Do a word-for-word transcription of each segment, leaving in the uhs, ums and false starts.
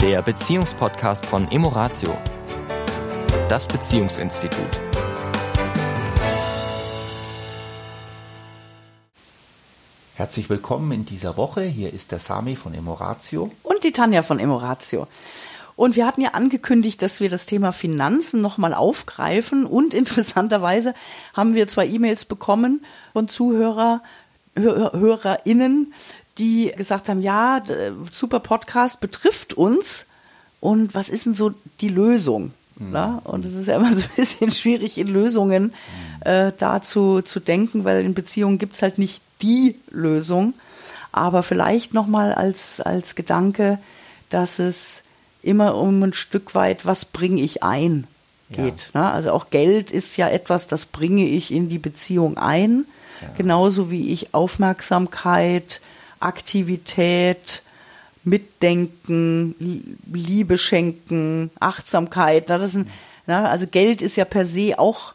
der Beziehungspodcast von Emoratio, das Beziehungsinstitut. Herzlich willkommen in dieser Woche. Hier ist der Sami von Emoratio. Und die Tanja von Emoratio. Und wir hatten ja angekündigt, dass wir das Thema Finanzen nochmal aufgreifen. Und interessanterweise haben wir zwei E-Mails bekommen von Zuhörer, Hör, HörerInnen, die gesagt haben, ja, super Podcast betrifft uns. Und was ist denn so die Lösung? Mhm. Na? Und es ist ja immer so ein bisschen schwierig, in Lösungen mhm. äh, dazu zu denken, weil in Beziehungen gibt es halt nicht die Lösung. Aber vielleicht nochmal als, als Gedanke, dass es immer um ein Stück weit, was bringe ich ein, geht. Ja. Ne? Also auch Geld ist ja etwas, das bringe ich in die Beziehung ein. Ja. Genauso wie ich Aufmerksamkeit, Aktivität, Mitdenken, Liebe schenken, Achtsamkeit. Ne? Das sind, ne? Also Geld ist ja per se auch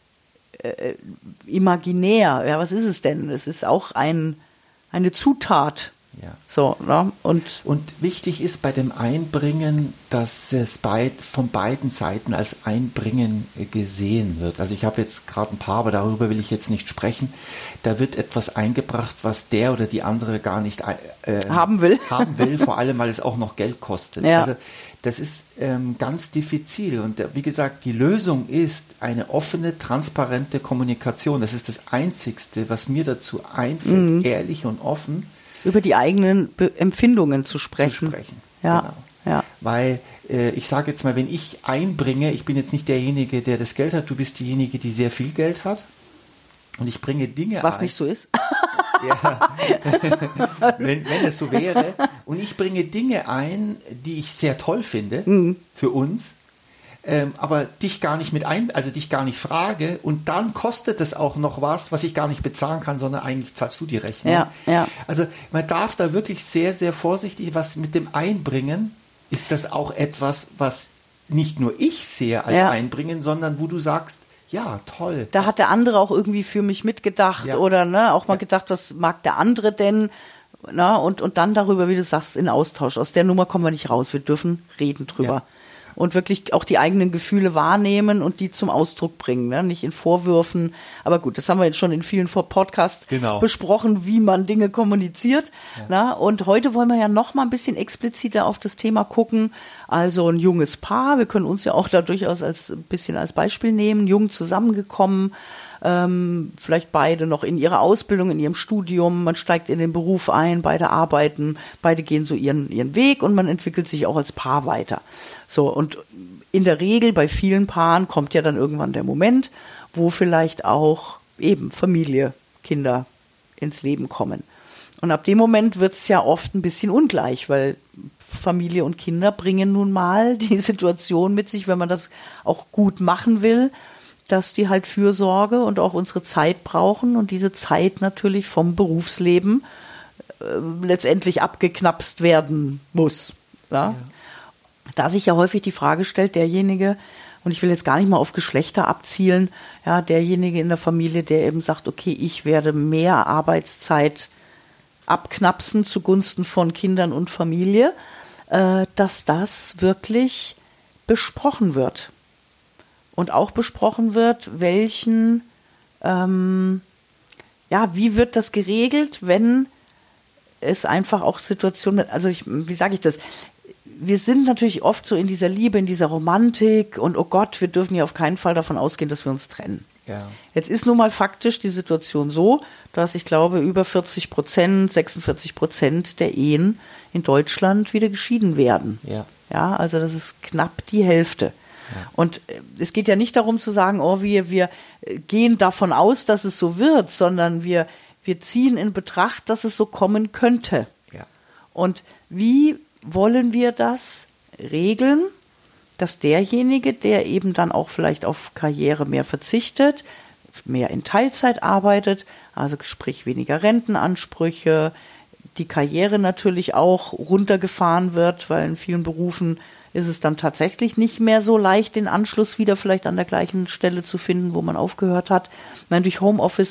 äh, imaginär. Ja, was ist es denn? Es ist auch ein, eine Zutat. Ja. So, ne? und, und wichtig ist bei dem Einbringen, dass es bei, von beiden Seiten als Einbringen gesehen wird. Also ich habe jetzt gerade ein paar, aber darüber will ich jetzt nicht sprechen. Da wird etwas eingebracht, was der oder die andere gar nicht äh, haben will. haben will, vor allem, weil es auch noch Geld kostet. Ja. Also das ist ähm, ganz diffizil. Und äh, wie gesagt, die Lösung ist eine offene, transparente Kommunikation. Das ist das Einzigste, was mir dazu einfällt, mhm. ehrlich und offen über die eigenen Be- Empfindungen zu sprechen. Zu sprechen, ja. genau. Ja. Weil äh, ich sage jetzt mal, wenn ich einbringe, ich bin jetzt nicht derjenige, der das Geld hat, du bist diejenige, die sehr viel Geld hat und ich bringe Dinge Was ein. nicht so ist. Ja, wenn, wenn es so wäre. Und ich bringe Dinge ein, die ich sehr toll finde mhm. für uns, ähm, aber dich gar nicht mit ein, also dich gar nicht frage und dann kostet es auch noch was, was ich gar nicht bezahlen kann, sondern eigentlich zahlst du die Rechnung. Ja, ja. Also man darf da wirklich sehr, sehr vorsichtig, was mit dem Einbringen ist das auch etwas, was nicht nur ich sehe als ja. Einbringen, sondern wo du sagst, ja, toll. Da hat der andere auch irgendwie für mich mitgedacht ja. oder ne, auch mal ja. gedacht, was mag der andere denn? Na, und, und dann darüber, wie du sagst, in Austausch. Aus der Nummer kommen wir nicht raus. Wir dürfen reden drüber. Ja. Und wirklich auch die eigenen Gefühle wahrnehmen und die zum Ausdruck bringen, ne? Nicht in Vorwürfen. Aber gut, das haben wir jetzt schon in vielen Podcasts genau. besprochen, wie man Dinge kommuniziert. Ja. Na? Und heute wollen wir ja noch mal ein bisschen expliziter auf das Thema gucken. Also ein junges Paar, wir können uns ja auch da durchaus als ein bisschen als Beispiel nehmen, jung zusammengekommen, ähm, vielleicht beide noch in ihrer Ausbildung, in ihrem Studium, man steigt in den Beruf ein, beide arbeiten, beide gehen so ihren, ihren Weg und man entwickelt sich auch als Paar weiter. So, und in der Regel bei vielen Paaren kommt ja dann irgendwann der Moment, wo vielleicht auch eben Familie, Kinder ins Leben kommen. Und ab dem Moment wird es ja oft ein bisschen ungleich, weil Familie und Kinder bringen nun mal die Situation mit sich, wenn man das auch gut machen will, dass die halt Fürsorge und auch unsere Zeit brauchen und diese Zeit natürlich vom Berufsleben äh, letztendlich abgeknapst werden muss. Ja? Ja. Da sich ja häufig die Frage stellt, derjenige, und ich will jetzt gar nicht mal auf Geschlechter abzielen, ja, derjenige in der Familie, der eben sagt, okay, ich werde mehr Arbeitszeit abknapsen zugunsten von Kindern und Familie, äh, dass das wirklich besprochen wird. Und auch besprochen wird, welchen, ähm, ja, wie wird das geregelt, wenn es einfach auch Situationen, also ich, wie sage ich das, wir sind natürlich oft so in dieser Liebe, in dieser Romantik und oh Gott, wir dürfen ja auf keinen Fall davon ausgehen, dass wir uns trennen. Ja. Jetzt ist nun mal faktisch die Situation so, dass ich glaube, über vierzig Prozent, sechsundvierzig Prozent der Ehen in Deutschland wieder geschieden werden. Ja. Ja, also das ist knapp die Hälfte. Ja. Und es geht ja nicht darum zu sagen, oh, wir, wir gehen davon aus, dass es so wird, sondern wir, wir ziehen in Betracht, dass es so kommen könnte. Ja. Und wie wollen wir das regeln, dass derjenige, der eben dann auch vielleicht auf Karriere mehr verzichtet, mehr in Teilzeit arbeitet, also sprich weniger Rentenansprüche, die Karriere natürlich auch runtergefahren wird, weil in vielen Berufen ist es dann tatsächlich nicht mehr so leicht, den Anschluss wieder vielleicht an der gleichen Stelle zu finden, wo man aufgehört hat. Ich meine, durch Homeoffice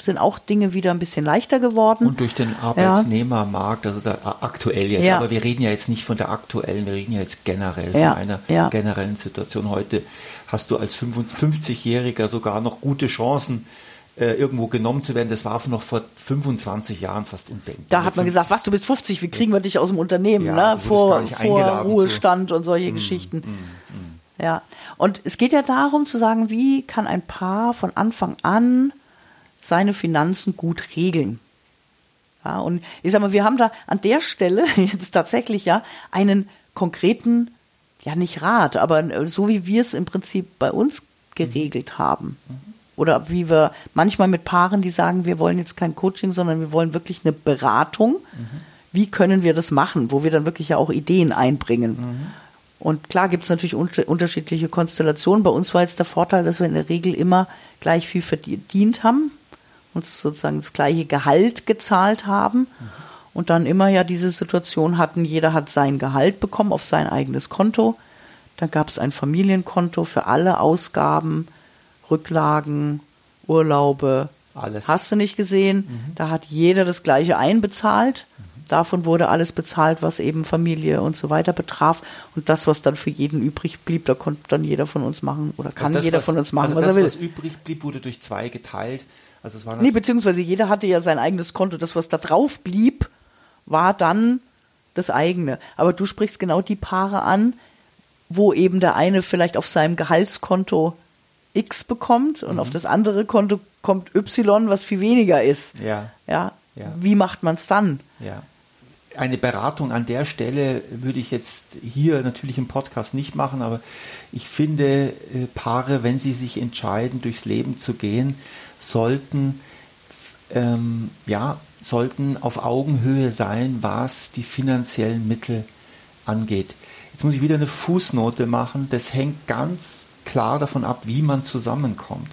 sind auch Dinge wieder ein bisschen leichter geworden. Und durch den Arbeitnehmermarkt, also da, aktuell jetzt, ja. aber wir reden ja jetzt nicht von der aktuellen, wir reden ja jetzt generell ja. von einer ja. generellen Situation. Heute hast du als fünfundfünfzigjähriger sogar noch gute Chancen, äh, irgendwo genommen zu werden. Das war noch vor fünfundzwanzig Jahren fast undenkbar. Da hat man gesagt, was, du bist fünfzig, wie kriegen wir dich aus dem Unternehmen, ja, ne? vor, vor Ruhestand zu. und solche mm, Geschichten. Mm, mm. Ja, und es geht ja darum zu sagen, wie kann ein Paar von Anfang an seine Finanzen gut regeln. Ja, und ich sag mal, wir haben da an der Stelle jetzt tatsächlich ja einen konkreten, ja nicht Rat, aber so wie wir es im Prinzip bei uns geregelt haben. Oder wie wir manchmal mit Paaren, die sagen, wir wollen jetzt kein Coaching, sondern wir wollen wirklich eine Beratung. Mhm. Wie können wir das machen, wo wir dann wirklich ja auch Ideen einbringen. Mhm. Und klar gibt es natürlich un- unterschiedliche Konstellationen. Bei uns war jetzt der Vorteil, dass wir in der Regel immer gleich viel verdient haben, uns sozusagen das gleiche Gehalt gezahlt haben mhm. und dann immer ja diese Situation hatten, jeder hat sein Gehalt bekommen auf sein eigenes Konto. Dann gab es ein Familienkonto für alle Ausgaben, Rücklagen, Urlaube, alles. Hast du nicht gesehen? Mhm. Da hat jeder das Gleiche einbezahlt. Mhm. Davon wurde alles bezahlt, was eben Familie und so weiter betraf. Und das, was dann für jeden übrig blieb, da konnte dann jeder von uns machen oder kann also das, jeder was, von uns machen, also was das, er will. Was übrig blieb, wurde durch zwei geteilt. Also es war nee, beziehungsweise jeder hatte ja sein eigenes Konto. Das, was da drauf blieb, war dann das eigene. Aber du sprichst genau die Paare an, wo eben der eine vielleicht auf seinem Gehaltskonto X bekommt und mhm. auf das andere Konto kommt Y, was viel weniger ist. Ja. Ja. ja. Wie macht man es dann? Ja. Eine Beratung an der Stelle würde ich jetzt hier natürlich im Podcast nicht machen, aber ich finde, äh, Paare, wenn sie sich entscheiden, durchs Leben zu gehen, sollten, ähm, ja, sollten auf Augenhöhe sein, was die finanziellen Mittel angeht. Jetzt muss ich wieder eine Fußnote machen. Das hängt ganz klar davon ab, wie man zusammenkommt.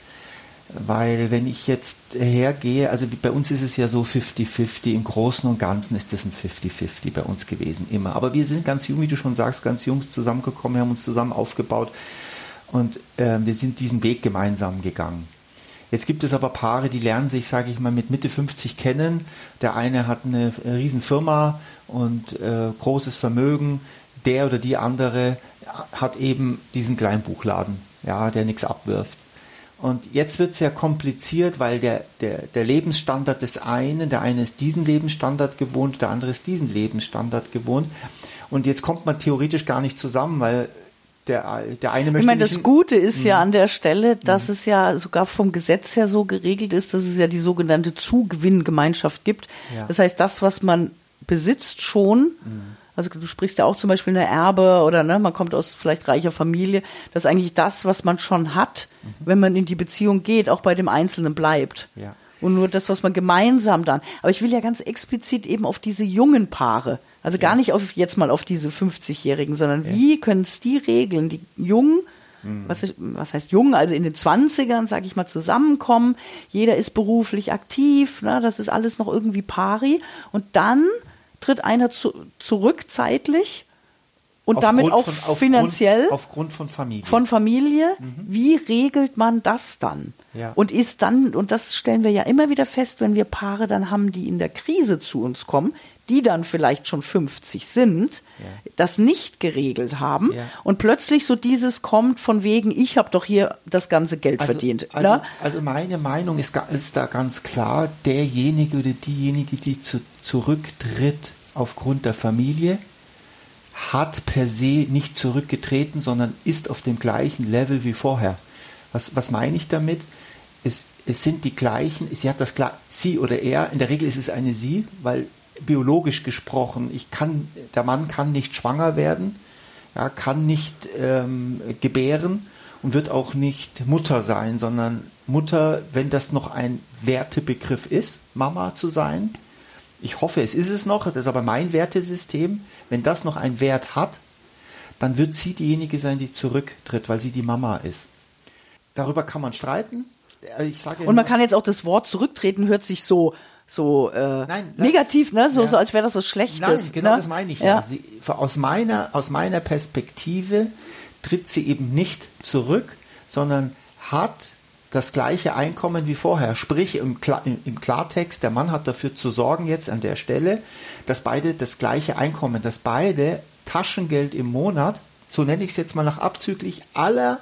Weil wenn ich jetzt hergehe, also bei uns ist es ja so fifty fifty, im Großen und Ganzen ist das ein fifty fifty bei uns gewesen, immer. Aber wir sind ganz jung, wie du schon sagst, ganz jung zusammengekommen, wir haben uns zusammen aufgebaut und äh, wir sind diesen Weg gemeinsam gegangen. Jetzt gibt es aber Paare, die lernen sich, sage ich mal, mit Mitte fünfzig kennen. Der eine hat eine riesen Firma und äh, großes Vermögen, der oder die andere hat eben diesen kleinen Buchladen, ja, der nichts abwirft. Und jetzt wird es ja kompliziert, weil der, der, der Lebensstandard des einen, der eine ist diesen Lebensstandard gewohnt, der andere ist diesen Lebensstandard gewohnt. Und jetzt kommt man theoretisch gar nicht zusammen, weil der, der eine möchte. Ich meine, das Gute ist mh. ja an der Stelle, dass mh. es ja sogar vom Gesetz her so geregelt ist, dass es ja die sogenannte Zugewinngemeinschaft gibt. Ja. Das heißt, das, was man besitzt schon, mh. also du sprichst ja auch zum Beispiel eine Erbe oder ne, man kommt aus vielleicht reicher Familie, dass eigentlich das, was man schon hat, mhm. wenn man in die Beziehung geht, auch bei dem Einzelnen bleibt. Ja. Und nur das, was man gemeinsam dann. Aber ich will ja ganz explizit eben auf diese jungen Paare, also gar ja. nicht auf jetzt mal auf diese fünfzigjährigen, sondern ja. wie können es die regeln, die jungen, mhm. was, ist, was heißt jung, also in den zwanzigern, sage ich mal, zusammenkommen, jeder ist beruflich aktiv, ne, das ist alles noch irgendwie pari und dann tritt einer zu, zurück zeitlich und aufgrund damit auch von, finanziell aufgrund, aufgrund von Familie. Von Familie. Mhm. Wie regelt man das dann? Ja. Und ist dann, und das stellen wir ja immer wieder fest, wenn wir Paare dann haben, die in der Krise zu uns kommen, die dann vielleicht schon fünfzig sind, ja. das nicht geregelt haben ja. und plötzlich so dieses kommt von wegen, ich habe doch hier das ganze Geld also, verdient. Also, ne? also meine Meinung ist, ist da ganz klar, derjenige oder diejenige, die zu, zurücktritt aufgrund der Familie, hat per se nicht zurückgetreten, sondern ist auf dem gleichen Level wie vorher. Was, was meine ich damit? Es, es sind die gleichen, sie hat das sie oder er, in der Regel ist es eine sie, weil biologisch gesprochen, ich kann, der Mann kann nicht schwanger werden, ja, kann nicht ähm, gebären und wird auch nicht Mutter sein, sondern Mutter, wenn das noch ein Wertebegriff ist, Mama zu sein. Ich hoffe, es ist es noch, das ist aber mein Wertesystem. Wenn das noch einen Wert hat, dann wird sie diejenige sein, die zurücktritt, weil sie die Mama ist. Darüber kann man streiten. Ich sage ja und man kann jetzt auch das Wort zurücktreten, hört sich so so äh, nein, negativ, ne? So, ja. so als wäre das was Schlechtes. Nein, genau ne? das meine ich ja. ja. Sie, aus meiner, aus meiner Perspektive tritt sie eben nicht zurück, sondern hat das gleiche Einkommen wie vorher. Sprich, im, Kla- im Klartext, der Mann hat dafür zu sorgen jetzt an der Stelle, dass beide das gleiche Einkommen, dass beide Taschengeld im Monat, so nenne ich es jetzt mal nach abzüglich aller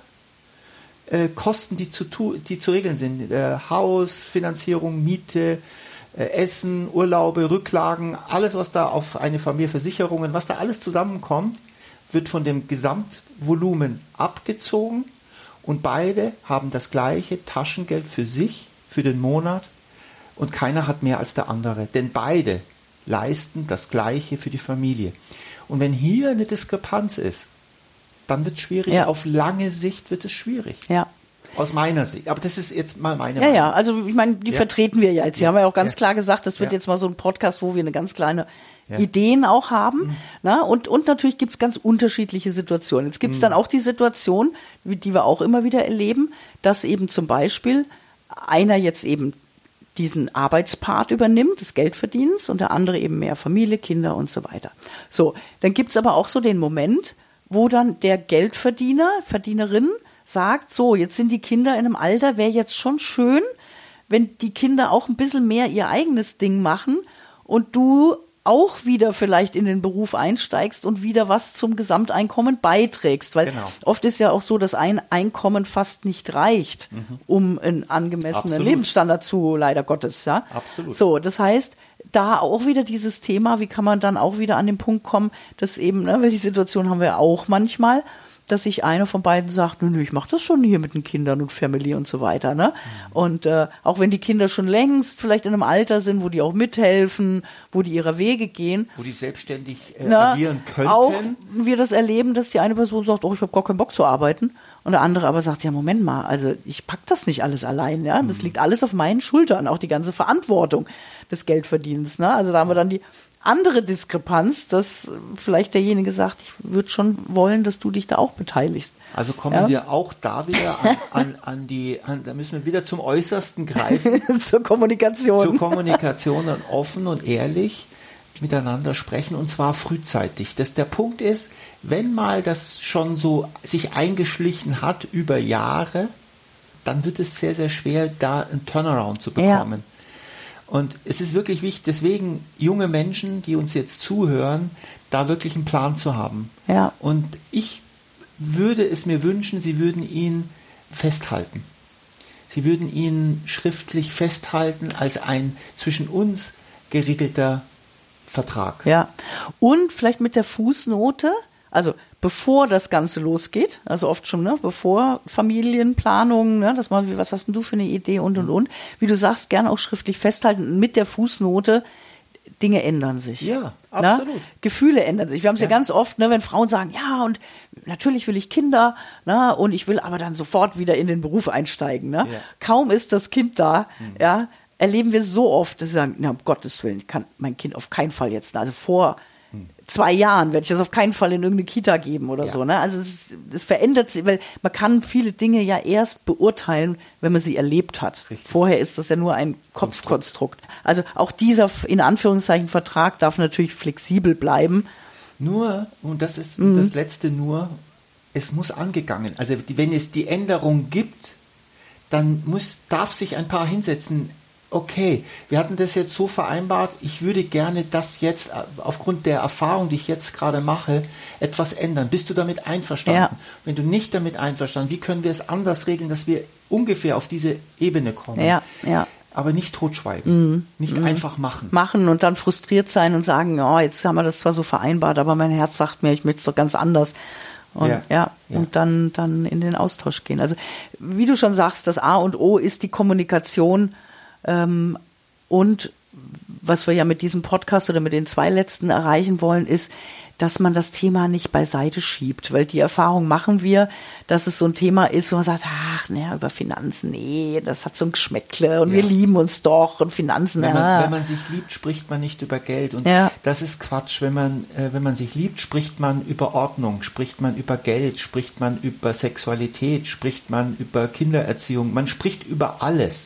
äh, Kosten, die zu, tu- die zu regeln sind. Äh, Haus, Finanzierung, Miete, äh, Essen, Urlaube, Rücklagen, alles, was da auf eine Familie, Versicherungen, was da alles zusammenkommt, wird von dem Gesamtvolumen abgezogen und beide haben das gleiche Taschengeld für sich, für den Monat und keiner hat mehr als der andere, denn beide leisten das Gleiche für die Familie. Und wenn hier eine Diskrepanz ist, dann wird es schwierig, Ja. auf lange Sicht wird es schwierig. Ja. Aus meiner Sicht. Aber das ist jetzt mal meine Ja, Meinung. ja, also ich meine, die Ja. vertreten wir ja jetzt. Die haben ja auch ganz Ja. klar gesagt, das wird Ja. jetzt mal so ein Podcast, wo wir eine ganz kleine Ja. Ideen auch haben. Mhm. Na, und, und natürlich gibt's ganz unterschiedliche Situationen. Jetzt gibt's Mhm. dann auch die Situation, wie- die wir auch immer wieder erleben, dass eben zum Beispiel einer jetzt eben diesen Arbeitspart übernimmt, des Geldverdienens, und der andere eben mehr Familie, Kinder und so weiter. So, dann gibt's aber auch so den Moment, wo dann der Geldverdiener, Verdienerin sagt, so, jetzt sind die Kinder in einem Alter, wäre jetzt schon schön, wenn die Kinder auch ein bisschen mehr ihr eigenes Ding machen und du auch wieder vielleicht in den Beruf einsteigst und wieder was zum Gesamteinkommen beiträgst. Weil Genau. oft ist ja auch so, dass ein Einkommen fast nicht reicht, um einen angemessenen Absolut. Lebensstandard zu, leider Gottes. Ja? Absolut. So, das heißt, da auch wieder dieses Thema, wie kann man dann auch wieder an den Punkt kommen, dass eben, ne, weil die Situation haben wir auch manchmal, dass sich einer von beiden sagt, nö, nö, ich mache das schon hier mit den Kindern und Family und so weiter. Ne? Mhm. Und äh, auch wenn die Kinder schon längst vielleicht in einem Alter sind, wo die auch mithelfen, wo die ihrer Wege gehen. Wo die selbstständig äh, Na, agieren könnten. Auch wir das erleben, dass die eine Person sagt, oh, ich habe gar keinen Bock zu arbeiten. Und der andere aber sagt, ja, Moment mal, also ich pack das nicht alles allein. Ja? Das mhm. liegt alles auf meinen Schultern, auch die ganze Verantwortung des Geldverdienens. Ne? Also da haben wir dann die andere Diskrepanz, dass vielleicht derjenige sagt, ich würde schon wollen, dass du dich da auch beteiligst. Also kommen Ja. wir auch da wieder an, an, an die, an, da müssen wir wieder zum Äußersten greifen, Zur Kommunikation. zur Kommunikation und offen und ehrlich miteinander sprechen und zwar frühzeitig. Das, der Punkt ist, wenn mal das schon so sich eingeschlichen hat über Jahre, dann wird es sehr, sehr schwer, da einen Turnaround zu bekommen. Ja. Und es ist wirklich wichtig, deswegen junge Menschen, die uns jetzt zuhören, da wirklich einen Plan zu haben. Ja. Und ich würde es mir wünschen, sie würden ihn festhalten. Sie würden ihn schriftlich festhalten als ein zwischen uns geregelter Vertrag. Ja. Und vielleicht mit der Fußnote, also bevor das Ganze losgeht, also oft schon, ne, bevor Familienplanung, ne, dass man, was hast denn du für eine Idee und und und, wie du sagst, gerne auch schriftlich festhalten mit der Fußnote, Dinge ändern sich. Ja, absolut. Ne? Gefühle ändern sich. Wir haben es ja. ja ganz oft, ne, wenn Frauen sagen, ja, und natürlich will ich Kinder, ne, und ich will aber dann sofort wieder in den Beruf einsteigen. Ne? Ja. Kaum ist das Kind da, mhm. ja, erleben wir so oft, dass sie sagen, na, um Gottes Willen, ich kann mein Kind auf keinen Fall jetzt, also vor zwei Jahren werde ich das auf keinen Fall in irgendeine Kita geben oder ja. so. Ne? Also es, es verändert sich, weil man kann viele Dinge ja erst beurteilen, wenn man sie erlebt hat. Richtig. Vorher ist das ja nur ein Kopfkonstrukt. Also auch dieser, in Anführungszeichen, Vertrag darf natürlich flexibel bleiben. Nur, und das ist mhm. das Letzte nur, es muss angegangen. Also wenn es die Änderung gibt, dann muss, darf sich ein Paar hinsetzen. Okay, wir hatten das jetzt so vereinbart, ich würde gerne das jetzt aufgrund der Erfahrung, die ich jetzt gerade mache, etwas ändern. Bist du damit einverstanden? Ja. Wenn du nicht damit einverstanden, wie können wir es anders regeln, dass wir ungefähr auf diese Ebene kommen? Ja, ja. Aber nicht totschweigen, mhm. nicht mhm. einfach machen. Machen und dann frustriert sein und sagen, ja, jetzt haben wir das zwar so vereinbart, aber mein Herz sagt mir, ich möchte es doch ganz anders. Und ja, ja, ja, und dann, dann in den Austausch gehen. Also wie du schon sagst, das A und O ist die Kommunikation. Ähm, und was wir ja mit diesem Podcast oder mit den zwei letzten erreichen wollen, ist, dass man das Thema nicht beiseite schiebt, weil die Erfahrung machen wir, dass es so ein Thema ist, wo man sagt, ach, naja, über Finanzen, nee, das hat so ein Geschmäckle und ja. wir lieben uns doch und Finanzen, wenn man, ja. wenn man sich liebt, spricht man nicht über Geld und ja. das ist Quatsch. Wenn man, äh, wenn man sich liebt, spricht man über Ordnung, spricht man über Geld, spricht man über Sexualität, spricht man über Kindererziehung, man spricht über alles.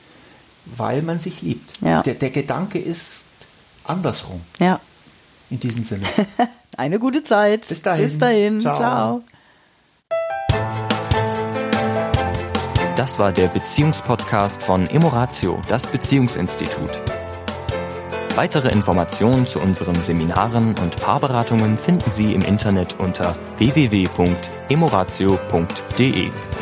Weil man sich liebt. Ja. Der, der Gedanke ist andersrum. Ja. In diesem Sinne. Eine gute Zeit. Bis dahin. Bis dahin. Ciao. Ciao. Das war der Beziehungspodcast von Emoratio, das Beziehungsinstitut. Weitere Informationen zu unseren Seminaren und Paarberatungen finden Sie im Internet unter w w w punkt emoratio punkt d e.